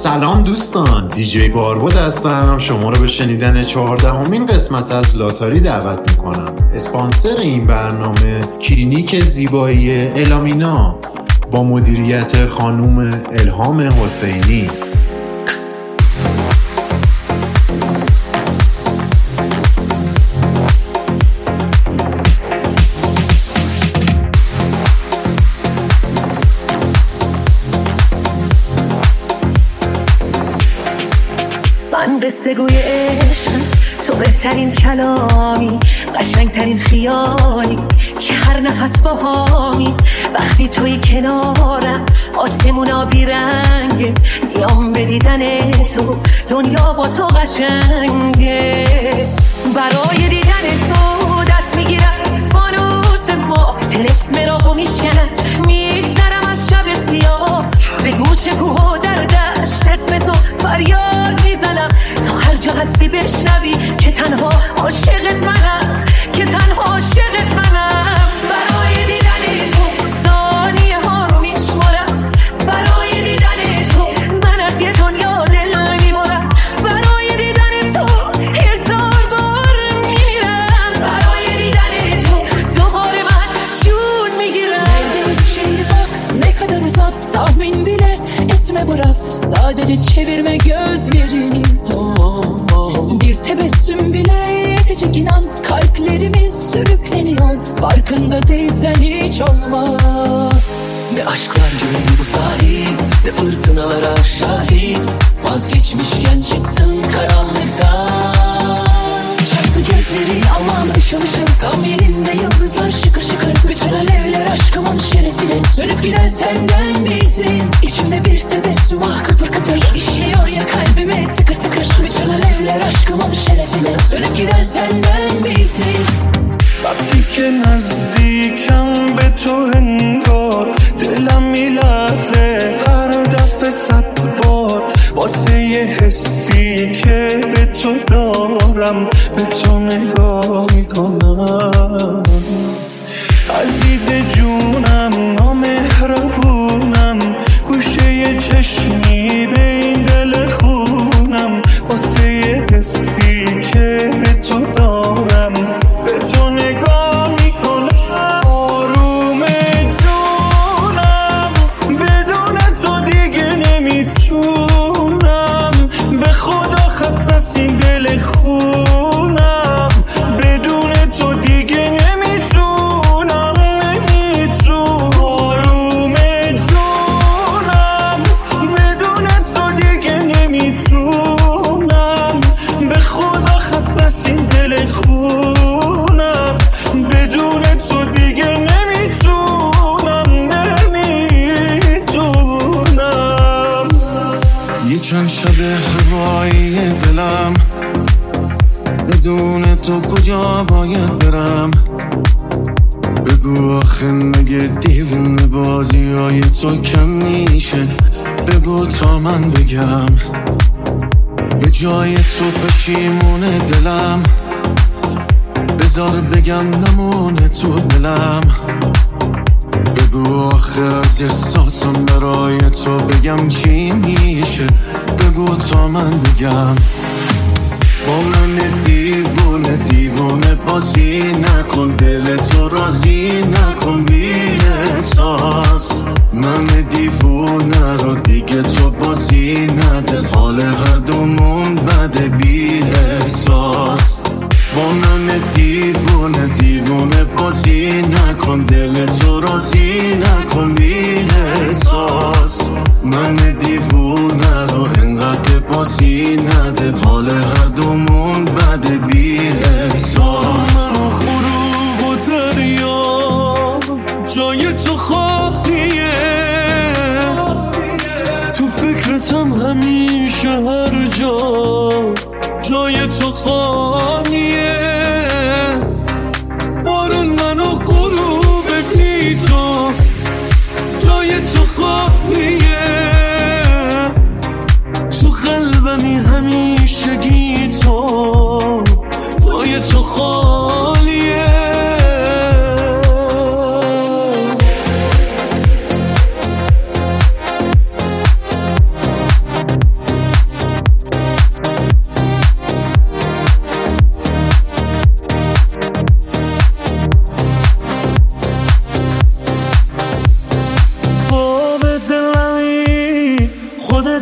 سلام دوستان، دیجی باربود هستم. شما رو به شنیدن 14مین قسمت از لاتاری دعوت میکنم. اسپانسر این برنامه کلینیک زیبایی الامینا با مدیریت خانوم الهام حسینی. قصه گوی عشقم، تو بهترین کلامی، قشنگترین خیالی که هر نفس باهامی. وقتی توی کنارم آسمونا بیرنگه، میام به دیدن تو، دنیا با تو قشنگه. برای دیدن تو دست میگیرم فانوس ما، طلسم راهو میشکنم، میگذرم از شب سیاه. به گوش کوه و در دشت اسم تو فریاد میزنم، تا هر جا هستی بشنوی که تنها عاشقت منم، که تنها عاشقت منم. برای دیدن تو ثانیه ها رو میشمارم، برای دیدن تو من از یه دنیا دل میبرم، برای دیدن تو 1000 بار میرم، برای دیدن تو دوباره من جون میگیرم. Ne kadar uzak tahmin bile etme, bırak sadece çevirme gözlerini. Bir tebessüm bile yetecek, inan kalplerimiz sürükleniyor. Farkında değilsen hiç olma. Ne aşklar gördü bu sahil, ne fırtınalara şahit. Vazgeçmişken çıktın karanlıktan. Çaktı gözleri aman ışıl ışıl, tam yerinde yıldızlar şıkır şıkır. Bütün alevler aşkımın şerefine, sönüp giden senden bilsin. İçimde bir tebessüm ah kıpır kıpır, işliyor ya kalbime tıkır tıkır. Bütün alevler aşkımın şerefine, sönüp giden senden bilsin. وقتی که نزدیکم به تو انگار دلم میلرزه هر دفعه 100 بار، واسه یه حسی که به تو دارم به تو نگاه میکنم. عزیز جونم نامهربونم، گوشه یه چشمی به این دل خونم، واسه یه حسی که به تو دارم به تو نگاه میکنم. آروم جونم بدون تو دیگه نمیتونم، به خدا خسته از این دل خونم، بدون تو دیگه نمیتونم. آروم جونم بدون تو دیگه نمیتونم، به خدا خسته از این دل خونم، بدون تو دیگه نمیتونم. یه چند شب هوایی دلم، بدون تو کجا باید برم؟ بگو آخه مگه دیوونه بازی های تو کم میشه؟ بگو تا من بگم به جای تو پشیمونه دلم، بذار بگم نمونه تو دلم. بگو آخه از احساسم برای تو بگم چی میشه؟ بگو تا من بگم. با من دیوونه دیوونه بازی نکن، دل تو راضی نکن بی احساس. من دیوونه رو دیگه تو بازی نده، حال هر دومون بده بی احساس. با من دیوونه دیوونه بازی نکن، دل تو راضی نکن بی احساس. من دیوونه رو انقدر بازی نده، حال هر دومون بده بی احساس. غروب و دریا جای تو خواهیه، تو فکرتم همیشه هر جا جای تو خواهیه. بارون من و غروبت بی تو جای تو خواهیه، تو قلبمی همیشگی تو جای تو خالیه.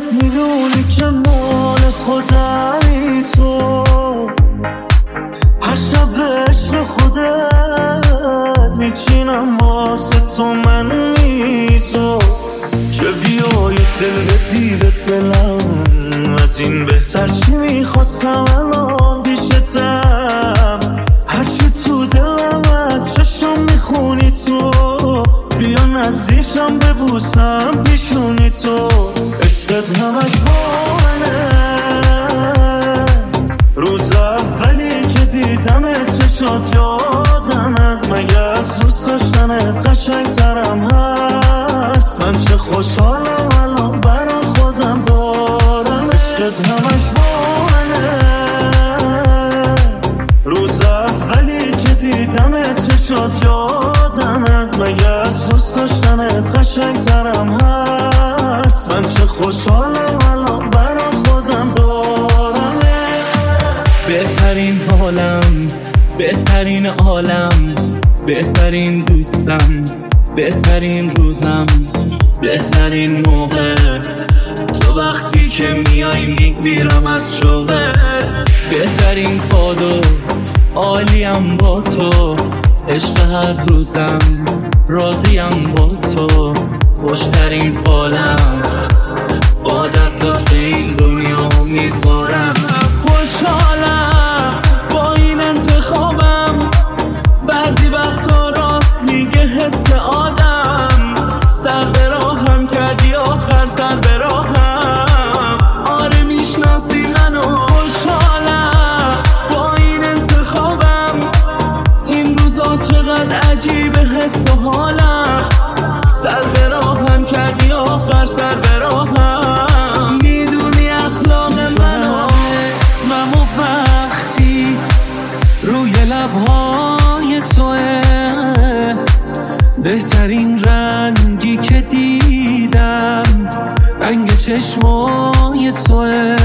میدونی که مال خودمی تو، هر شب عشق خودت میچینم واسه تو من میزو، که بیای دل بدی به دلم، از این بهتر چی میخواستم الان پیشتم، هرچی تو دلم چشم میخونی تو، بیا نزدیکم ببوسم پیشونی تو، عشقت همش با منه، روز اولی که دیدمت چشات یادمت، مگه از دوست داشتنت قشنگترم هست، من چه خوشحالم الان برا خودم دارم، عشقت همش با منه، روز اولی که دیدمت چشات یادمت، مگه از دوست داشتنت قشنگترم هست، من چه خوشحالم الان برا خودم دارم، بهترین حالم، بهترین عالم، بهترین دوستم، بهترین روزم، بهترین موقع، تو وقتی که میای میمیرم از شوقه، بهترین کادو عالیم با تو، عشق هر روزم راضیم با تو، خوشترین فالم با دستات به این دنیا امیدوارم، خوشحالم با این انتخابم، بعضی وقتا راست میگه حس آدم، سر به راهم کردی آخر سر به راهم، آره میشناسی منو، خوشحالم با این انتخابم، این روزا چقدر عجیبه حس و حالم، سر به راهم کردی آخر سر به راهم، میدونی اخلاق منو، اسمم و وقتی روی لبهای توه، بهترین رنگی که دیدم رنگ چشمای توه،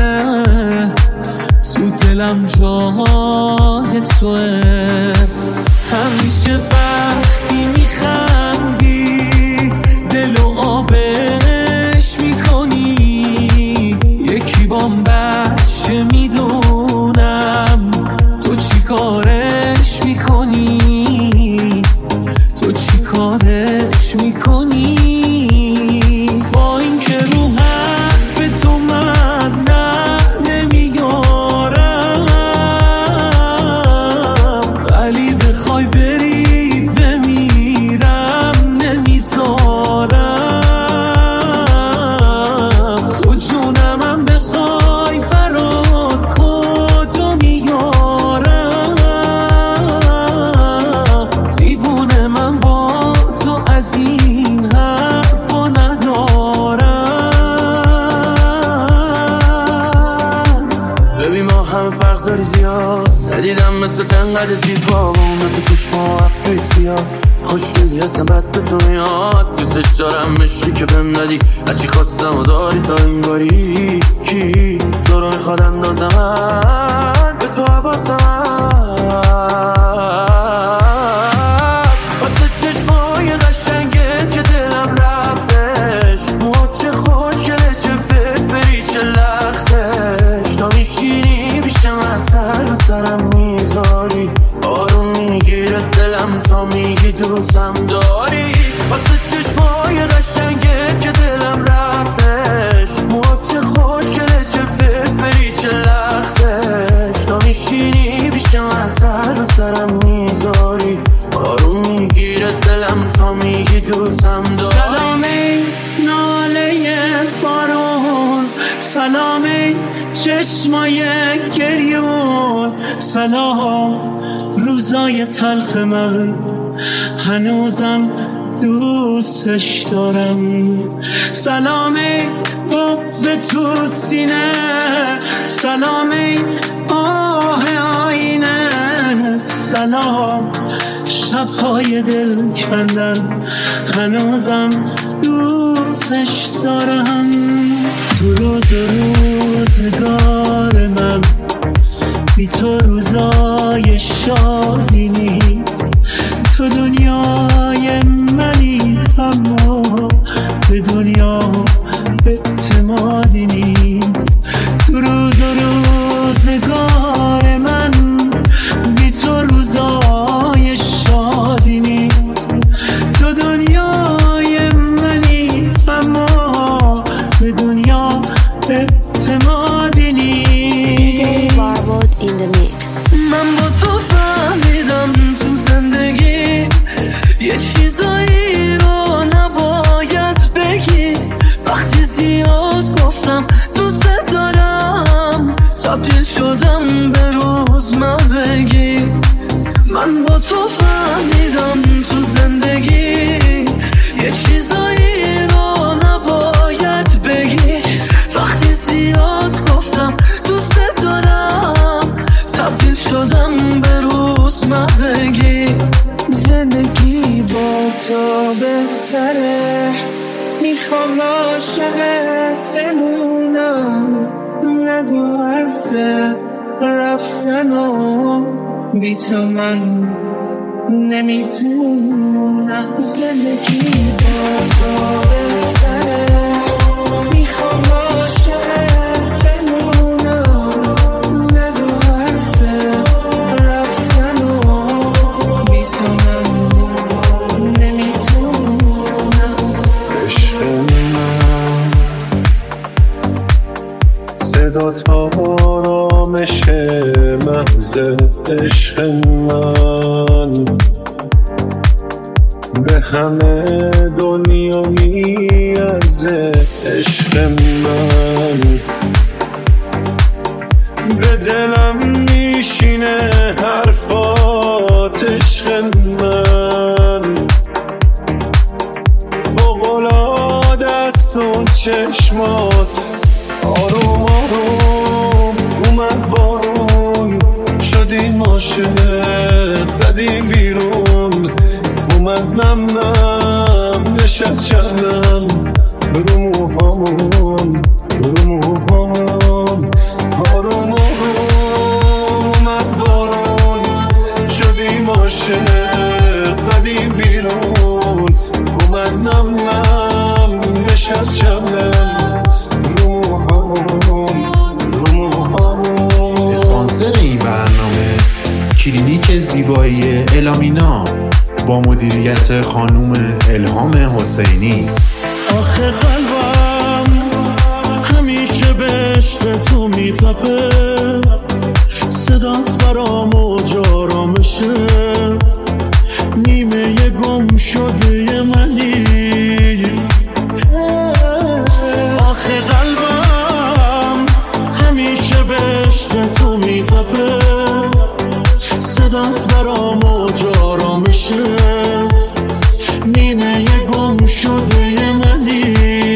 تو دلم جای توه، همیشه وقتی میخندی دلو آبش میکنی، یکی بام بچه میدونم تو چی کارش میکنی، تو چی کارش میکنی، با این که رو حرف تو من نمیارم، ولی بخوای بری بمیرم نمیذارم، تو جونمم بخوای فراد کدو میارم، دیوونه من با تو از این حرفا ندارم، ببین ما هم فرق داری زیاد، ندیدم مثل تنقدر زیبا، اون تو چشما عبدوی سیاد، خوشگلی هستم بد به تو میاد، دوستش دارم مشکی که بهم ندی، هرچی خواستم و داری تا این باری، کی تو رو میخواد اندازم به تو حواسم، واسه چشمای قشنگه که دلم رفتش، موها چه خوشگله چه فرفری چه لختش، تا میشینی پیشم از سر سرم میذاری، آروم میگیره دلم تا میگی دوستم داری، واسه چشمای قشنگه که دلم رفتش، موها چه خوشگله چه فرفری چه لختش، تا میشینی پیشم از سرم میذاری، آروم میگیره دلم تا میگی دوستم داری، سلامی ناله بارون، سلامی چشمای گریون، سلام روزای تلخ من هنوزم دوستش دارم، سلامی بغض تو سینه، سلامی آه آینه، سلام شبهای دل کندن هنوزم دوستش دارم، تو روزگار من بی تو روزای شادی نیست، تو دنیای منی اما به دنیا اعتمادی نیست. اعتمادی نیست. من با تو فهمیدم تو زندگی یه چیزایی رو نباید بگی. وقتی زیاد گفتم دوست دارم تبدیل شدم به روزمرگی. من با تو فهمیدم تو زندگی یه چیزایی رو نباید بگی. وقتی زیاد گفتم دوست دارم تبدیل شدم به روزمرگی. زندگی با تو بهتره، میخوام عاشقت بمونم. نگو حرف رفتنو، بی تو من نمیتونم. زندگی با تو بهتره، میخوام عاشقت بمونم. نگو حرف رفتنو، بی تو من نمیتونم. عشق من صدا تا آرامش محض عشق من، به همه دنیا میارزه عشق من. به دلم میشینه حرفات عشق من، فوق‌العاده است اون چشمات. آروم آروم اومد بارون، شدیم عاشق زدیم بیرون. اومد نم نم نشست شبنم رو موهامون، رو موهامون. آروم آروم اومد بارون، شدیم عاشق زدیم بیرون. اومد نم نم نشست شبنم رو موهامون، رو موهامون. اسپانسر این برنامه کلینیک زیبایی الامینا با مدیریت خانوم الهام حسینی. آخه قلبم همیشه به عشق تو میتپه، صدات برام موج آرامشه. نیمه گم شده منی. آخه قلبم همیشه به عشق تو میتپه، صدات برام موج آرامشه. نیمه گم شده منی.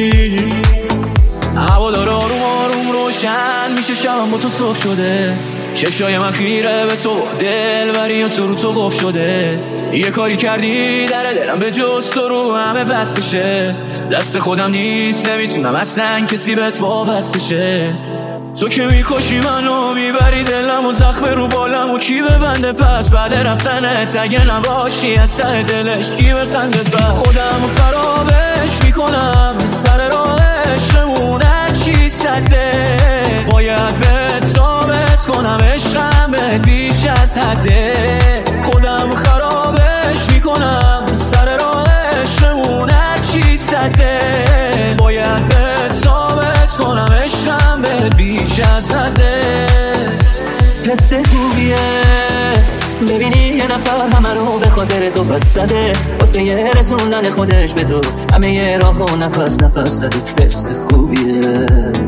هوا داره آروم آروم روشن میشه، شبم با تو صبح شده. چشای من خیره به تو، دل بری و تو رو تو قف شده. یه کاری کردی در دلم به جز تو رو همه بستشه. دست خودم نیست نمیتونم اصلا کسی بهت وابستشه. تو که میکشی منو، میبری دلم و زخم رو بالم و کی ببنده پس بعد رفتنت. اگه نباشی از ته دلش کی بخندت بر خودم خرابش میکنم. سر راهش نمونه چی سده، باید بهت ثابت کنم عشقم بهت بیش از حده. خودم خرابش میکنم، سر راهش نمونه چی سده، باید بهت ثابت کنم عشقم بهت بیش از حده. حس خوبیه ببینی یه نفر همه رو به خاطر تو بس زده، واسه یه رسوندن خودش به تو همه یه راه و نفس نفس زده. حس خوبیه،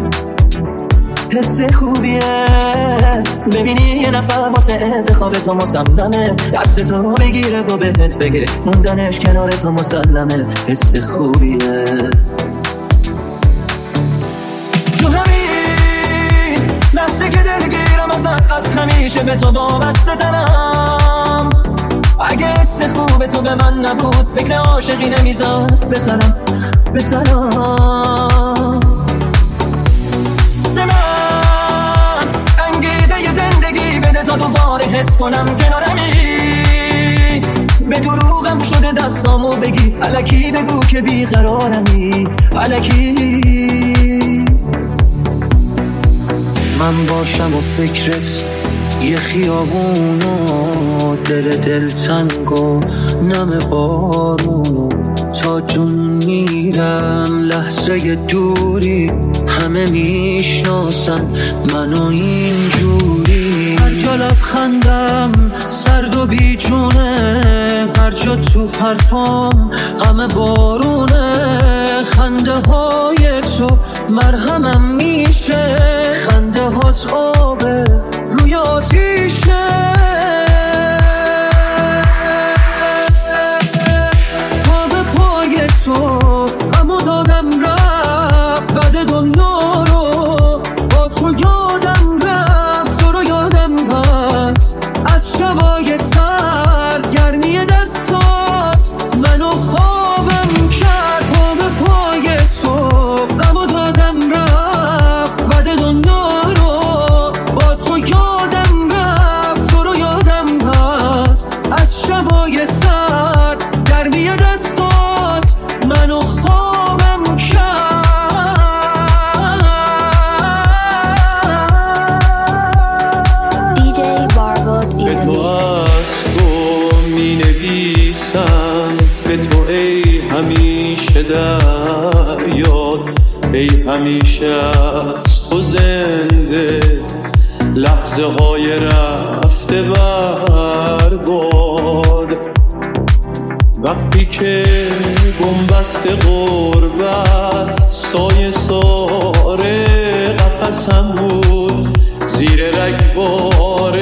حس خوبیه ببینی یه نفر واسه انتخاب تو مصممه، دست تو بگیره و بهت بگه موندنش کنار تو مسلمه. حس خوبیه. تو همین لحظه که دلگیرم ازت، از همیشه به تو وابسته ترم. اگه حس خوب تو به من نبود فکر عاشقی نمیذار بسرم به من انگیزه ی زندگی بده تا دوباره حس کنم کنارمی. به دروغم شده دستامو بگی، الکی بگو که بیقرارمی، الکی. من باشم و فکرت یه خیابون و دل دلتنگ و نم بارون و تا جون میرم لحظه دوری همه میشناسن منو اینجوری. هر جا لبخندم سرد و بیجونه، هر جا تو حرفام غم بارونه. خنده های تو مرهمم میشه، خنده هات آبه روی آتیشه. پا به پای تو غمو دادم رفت، بعد دنیا رو با تو یادم رفت. تو رو یادم هست از شبای سرگرمی دستات منو خوابم کرد. پا به پای تو غمو دادم رفت، بعد دنیا رو با تو یادم رفت. تو رو یادم هست از شبای سرگرمی دستات منو خوابم کرد. DJ Barbot به تو Irani. از تو می نویسم، به تو ای همیشه در یاد، ای همیشه از تو زنده. لحظه های رفته برباد، وقتی که بنبست غربت سایه ساره قفسم بود. زیر رگبار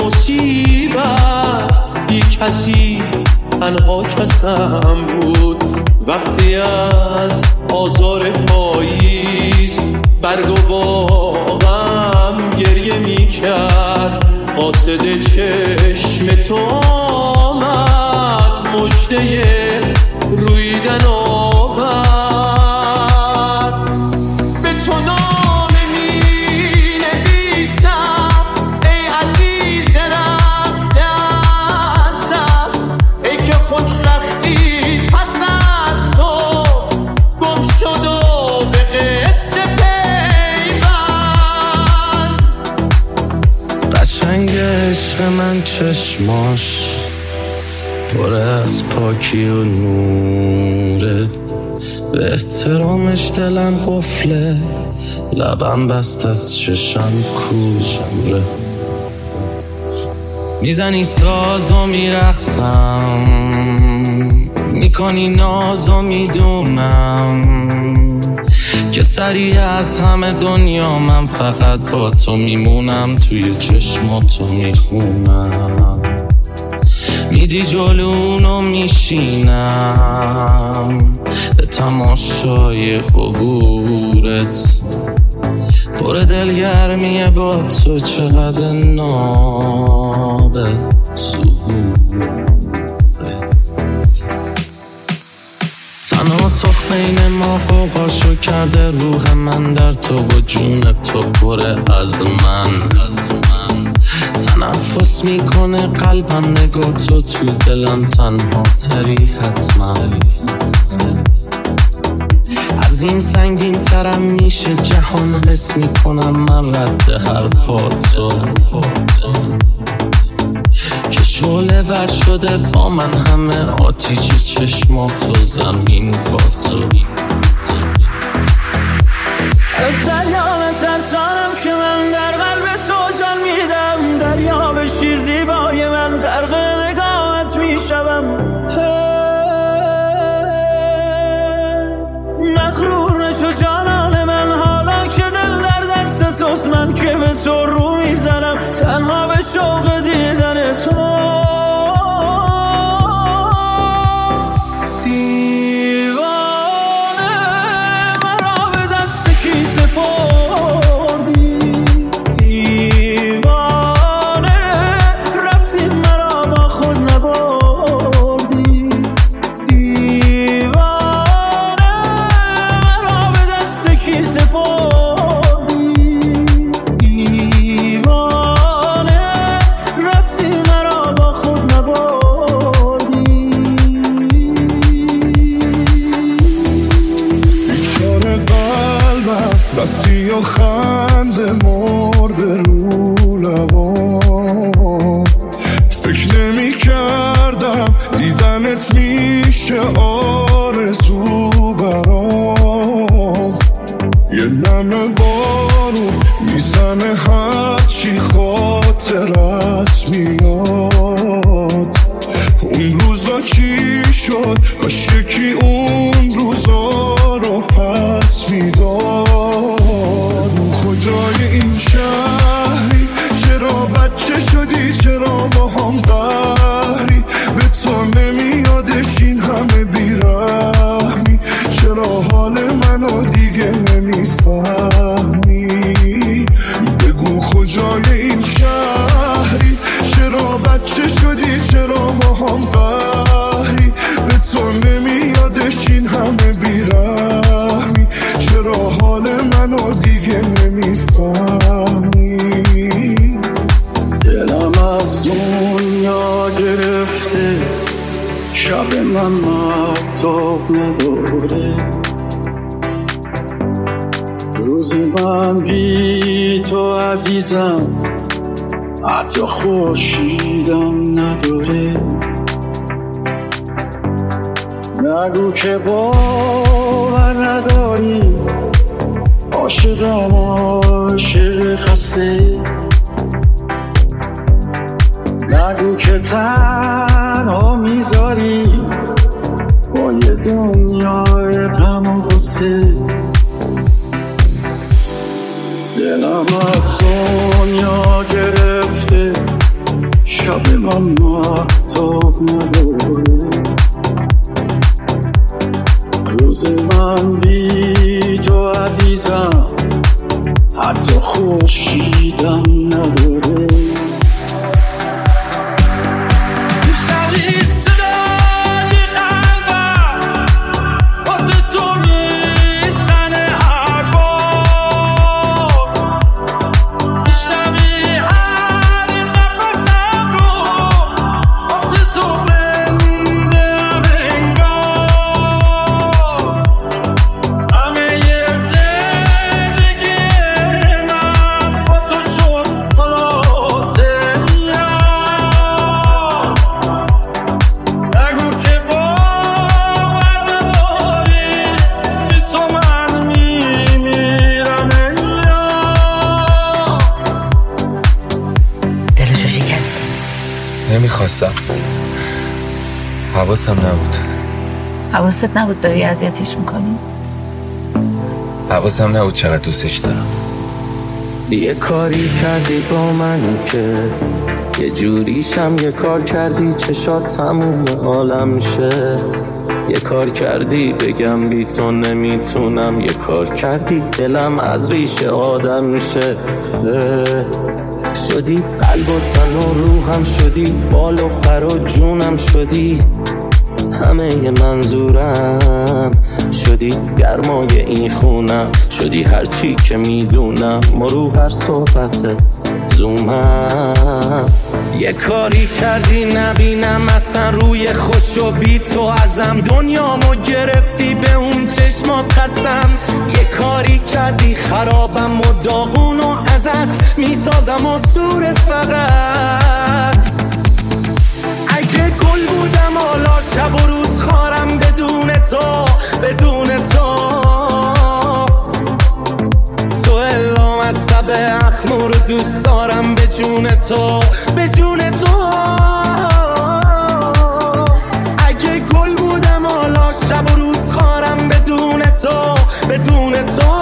مصیبت بی کسی تنها کسم بود. وقتی از آزار پاییز برگ و باغم گریه می کرد، قاصد چشم تو آمد مژده رویدن آورد. به تو نامه می نویسم ای عزیز رفته از دست، ای که خوشبختی پس از تو گم شد و به قصه پیوست. قشنگ عشق من چشماش پر از پاکی و نوره، به احترامش دلم قفله، لبم بست از چشم کوره. میزنی ساز و میرقصم، میکنی ناز و میدونم که سریع از همه دنیا من فقط با تو میمونم. توی چشماتو میخونم، میدی جلونو میشینم به تماشای عبورت. پر دلگرمیه با تو چقدر نابه ظهورت. تناسخ بین ما قوقاشو کرده، روح من در تو و جون تو پره از من. تنفس میکنه قلبم نگاه تو دلم تنها تری حتما. از این سنگین ترم میشه جهان، حس میکنم من رد هر پاتو که شعله ور شده با من همه آتیش چشمات و زمین با تو. از دریا ترسانم که من در قلب تو جان میدم، دریا بشی زیبای من غرق نگاهت میشوم. مغرور نشو جانان من، حالا که دل در دست توست، من که به تو رو میزنم تنها به شوق دیدن تو. دیدنت میشه رو میزنه هرچی خاطرت میاد. اون روزا چی شد کاش یکی اون روزا رو پس میداد. کجای این شهری چرا بچه شدی چرا با هم قهری به تو نمیادش این همه بیرحمی چرا حال منو دیگه نمیفهمی. بگو کجای این شهری چرا بچه شدی چرا با هم قهری به تو نمیادش این همه بیرحمی چرا حال منو دیگه نمیفهمی. دلم از دنیا گرفته شب من مهتاب نداره. روز من بی تو عزیزم حتی خورشیدم نداره. نگو که باور نداری عاشقم عاشق خسته. نگو که تنها میذاری با یه دنیای غم و غصه. دلم از دنیا گرفته شب من مهتاب نداره. روز من بی تو عزیزم حتی خورشیدم نداره. نمیخواستم. حواسم نبود. حواست نبود داری اذیتش میکنی؟ حواسم نبود چقدر دوستش دارم. یه کاری کردی با من که یه جوریشم یه کار کردی چشات تموم عالم شه. یه کار کردی بگم بی تو نمیتونم. یه کار کردی دلم از ریشه آدم شه. شدی قلب و تن و روحم شدی بال و پر و جونم شدی همه منظورم شدی گرمای این خونم شدی هرچی که میدونم مرو هر صحبت زومم. یه کاری کردی نبینم اصلا روی خوش و بی تو ازم دنیامو گرفتی به اون چشمات قسم. یه کاری کردی خرابم و داغون و ازت میسازم و سور فقط. اگه گل بودم حالا شب و روز خارم بدون تو بدون تو. تو الام از سب اخمور دوست دارم به جون تو به جون تو. اگه گل بودم حالا شب و روز خارم بدون تو بدون تو.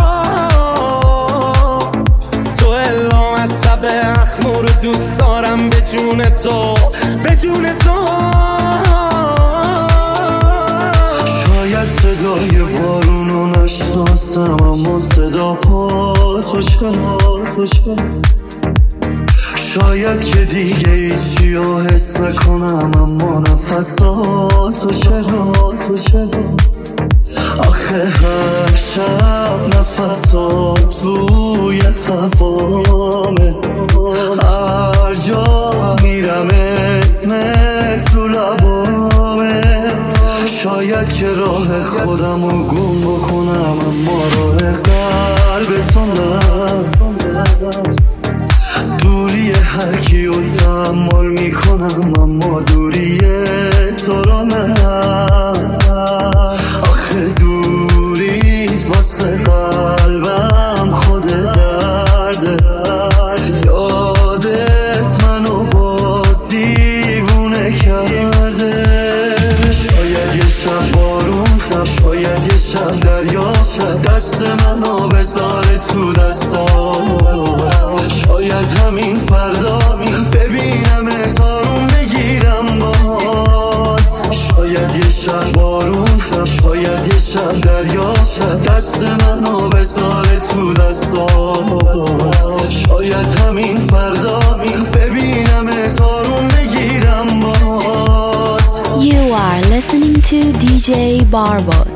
تو الام از سب اخمور دوست دارم به جون تو به جون تو. شاید صدای بارونو نشناسم اما صدا پا تو چرا. شاید که دیگه هیچیو حس نکنم اما نفساتو چرا. آخه هر شب نفسات توی تفامه. هر جا میرم اسمت رو لبامه. شاید که راه خودمو گم بکنم اما راه قلبتو نه. دوری هر کیو تحمل میکنم اما دوری تو رو نه. آخه دوری واسه قلبم خودت DJ Barbot.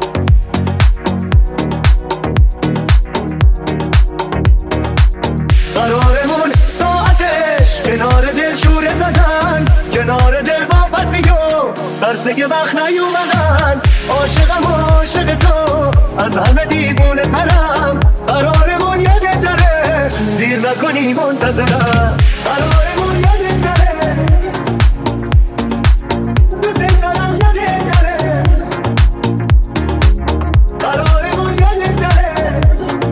قرارمون ساعتش کنار دل شوره زدن، کنار دل واپسی و برسه وقت نیومدن. عاشقم عاشق تو از همه دیوونه ترم، قرارمون یادت داره دیر نکنی منتظرم. قرارمون یادت داره دوست دارم یادت داره، قرارمون یادت داره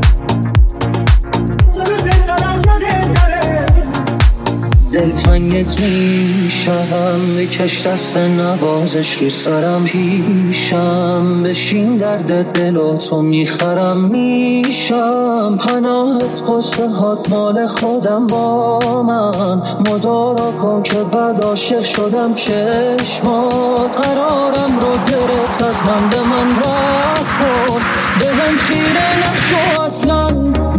دوست دارم یادت داره. دلتنگت میشم بکش دست نوازش رو سرم پیشم، بشین درد دل و تو میخرم میشم. پناهت قصه هات مال خودم با من مدارا کن که بعد عاشق شدم چشمات. قرارم رو گرفت از من به من رفت کن، به من خیره نشو اصلا.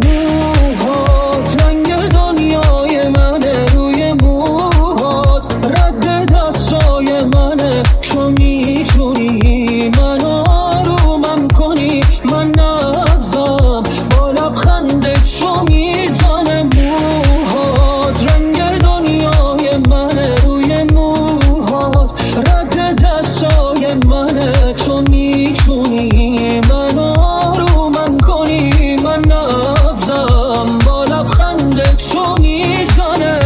موهات رنگ دنیای منه، روی موهات رد دستای منه. تو میتونی من آرومم کنی، من نبزم با لبخندت تو میزنه. موهات رنگ دنیای منه، روی موهات رد دستای منه. تو میتونی من آرومم کنی، من نبزم با لبخندت تو میزنه.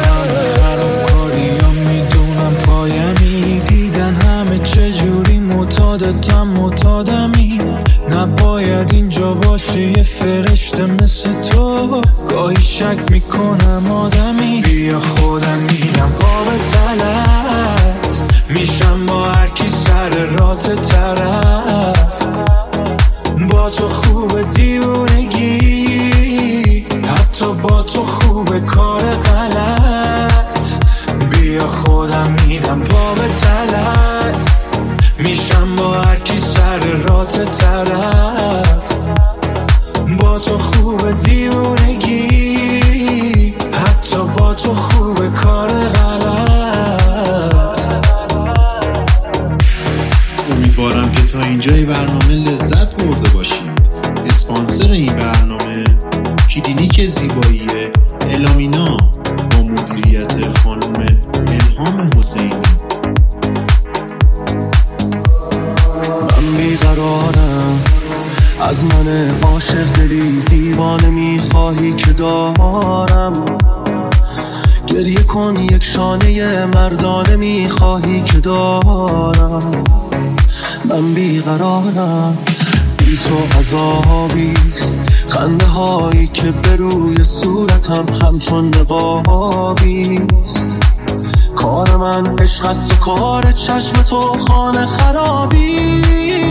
معتادمی نباید اینجا باشه یه فرشته مثل تو. گاهی شک میکنم آدمی، بیا خودم میرم قاب تلت میشم با هر کی سر رات طرف. با تو خوب دیوونگی، حتی با تو خوب کار غلط. بیا خودم میرم قاب تلت میشم با هر کی سر رات طرف. با تو خوب دیوونگی، حتی با تو خوب کار غلط. امیدوارم که تا اینجای برنامه لذت برده باشید. اسپانسر این برنامه کلینیک زیبایی الامینا با مدیریت خانم الهام حسینی. بیقرارم از من عاشق دلی دیوانه میخواهی که دارم. گریه کن یک شانه مردانه میخواهی که دارم. من بیقرارم بی تو عذابیست، خنده هایی که به روی صورتم همچون نقابیست. کار من عشق است و کار چشم تو خانه خرابی.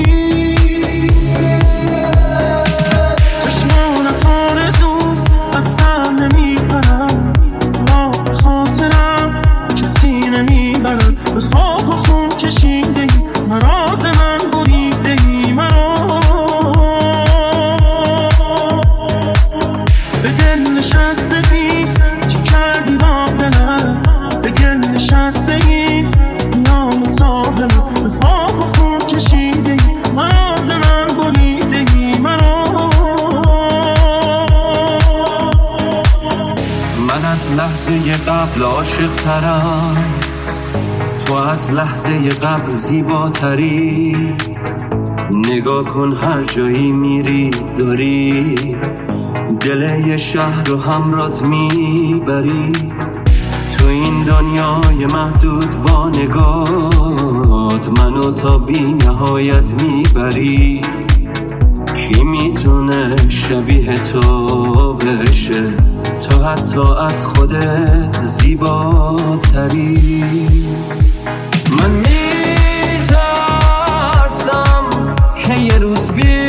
چشمانت آرزوست از سر نمیبرم، راز خاطرم کسی نمیبرم. به خاک و خون کشیده ای مراز من بریده ای مرا. به دل نشسته بی چی کردی با دلم، به گل نشسته ای نیام صابرم. به خاک و خون کشیده ای مراز من بریده ای مرا. من از لحظه قبل عاشق ترم، تو از لحظه قبل زیباتری. نگاه کن هر جایی میری داری دل یه شهر رو همرات میبری. تو این دنیای محدود با نگات منو تا بی نهایت میبری. کی میتونه شبیه تو بشه، تو حتی از خودت زیباتری. من میترسم که یه روز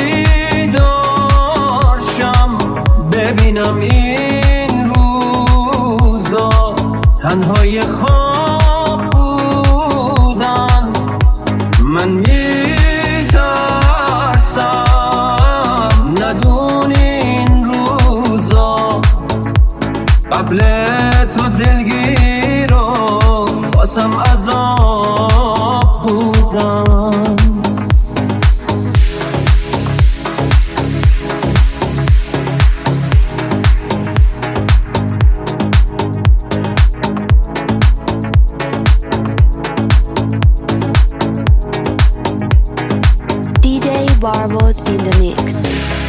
بیدار شم، ببینم این روزا تنهای خواب بودن. من میترسم ندونی این روزا قبل تو دلگیر و باسم عذاب بودن.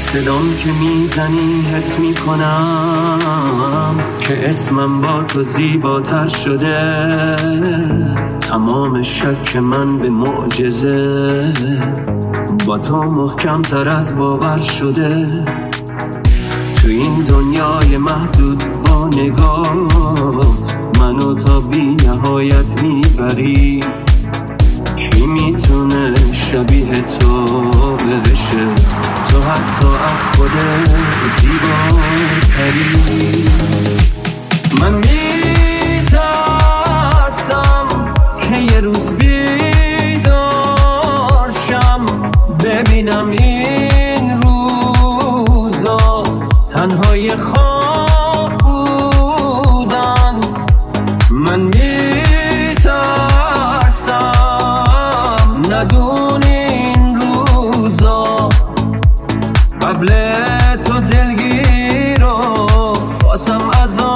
صدام که میزنی حس میکنم که اسمم با تو زیباتر شده. تمام شک من به معجزه با تو محکم تر از باور شده. تو این دنیای محدود با نگات منو تا بی نهایت میبری. کی میتونه شبیه تو بشه؟ تو حتی از خودت زیباتری. من میترسم که یه روز بیدار شم ببینم این روزا تنهای خواب بودن. من میترسم ندونی این روزا قبل تو دلگیر و باسم از